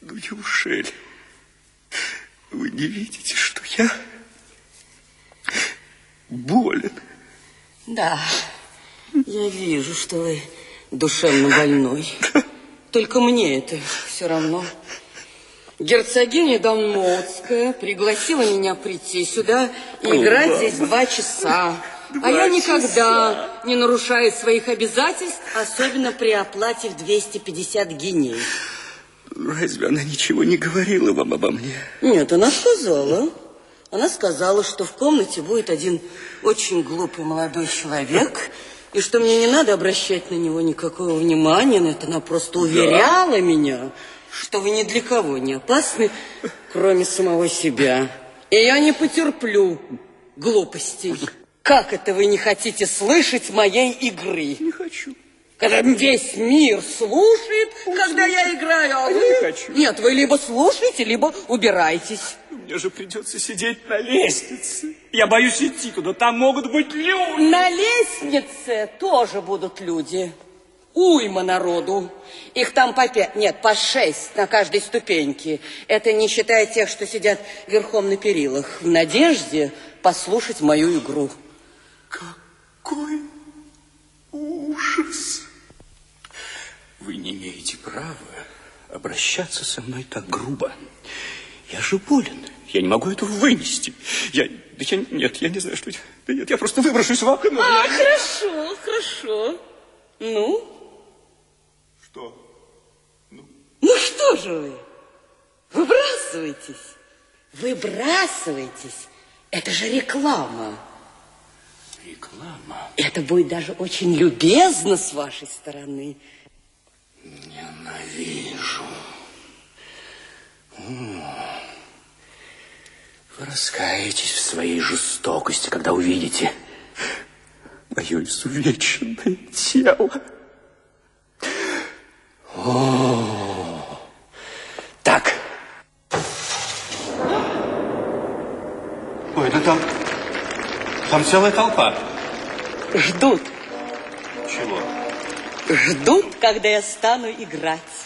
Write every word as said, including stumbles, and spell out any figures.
Ну, неужели вы не видите, что я болен? Да, я вижу, что вы душевно больной. Только мне это все равно. Герцогиня Далмоутская пригласила меня прийти сюда и О, играть мама. здесь два часа. Два а я никогда часа. не нарушаю своих обязательств, особенно при оплате в двести пятьдесят гиней. Разве она ничего не говорила вам обо мне? Нет, она сказала. Она сказала, что в комнате будет один очень глупый молодой человек, и что мне не надо обращать на него никакого внимания. Но это она просто уверяла да? меня, что вы ни для кого не опасны, кроме самого себя. И я не потерплю глупостей. Как это вы не хотите слышать моей игры? Не хочу. Когда весь мир слушает, Пусть когда я играю, а, а вы... я не хочу. Нет, вы либо слушаете, либо убирайтесь. Мне же придется сидеть на лестнице. Я боюсь идти туда, там могут быть люди. На лестнице тоже будут люди. Уйма народу. Их там по пять, нет, по шесть на каждой ступеньке. Это не считая тех, что сидят верхом на перилах, в надежде послушать мою игру. Какой ужас! Вы не имеете права обращаться со мной так грубо. Я же болен. Я не могу этого вынести. Я, да я, нет, я не знаю, что... Да нет, я просто выброшусь в окно. А, я... хорошо, хорошо. Ну? Что? Ну? Ну что же вы? Выбрасывайтесь. Выбрасывайтесь. Это же реклама. Реклама? Это будет даже очень любезно с вашей стороны. Ненавижу. О, вы раскаетесь в своей жестокости, когда увидите мое изувеченное тело. О, так. Ой, да там... Там целая толпа. Ждут. Чего? Ждут, когда я стану играть.